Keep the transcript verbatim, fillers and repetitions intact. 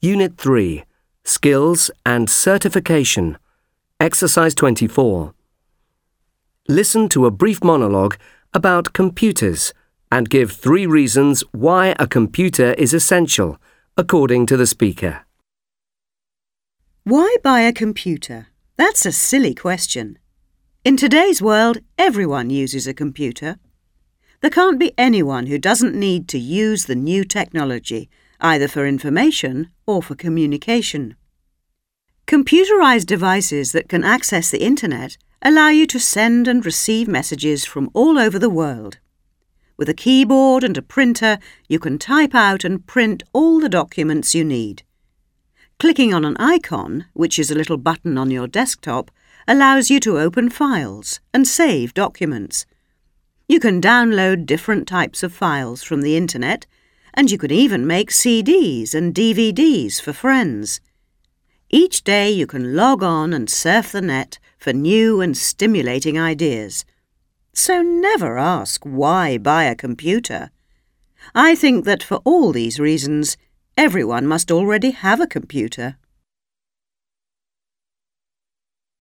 Unit three, Skills and Certification. Exercise twenty-four. Listen to a brief monologue about computers and give three reasons why a computer is essential, according to the speaker. Why buy a computer? That's a silly question. In today's world, everyone uses a computer. There can't be anyone who doesn't need to use the new technology, either for information or for communication. Computerized devices that can access the internet allow you to send and receive messages from all over the world. With a keyboard and a printer, you can type out and print all the documents you need. Clicking on an icon, which is a little button on your desktop, allows you to open files and save documents. You can download different types of files from the internet, and you can even make C Ds and D V Ds for friends. Each day you can log on and surf the net for new and stimulating ideas. So never ask why buy a computer. I think that for all these reasons, everyone must already have a computer.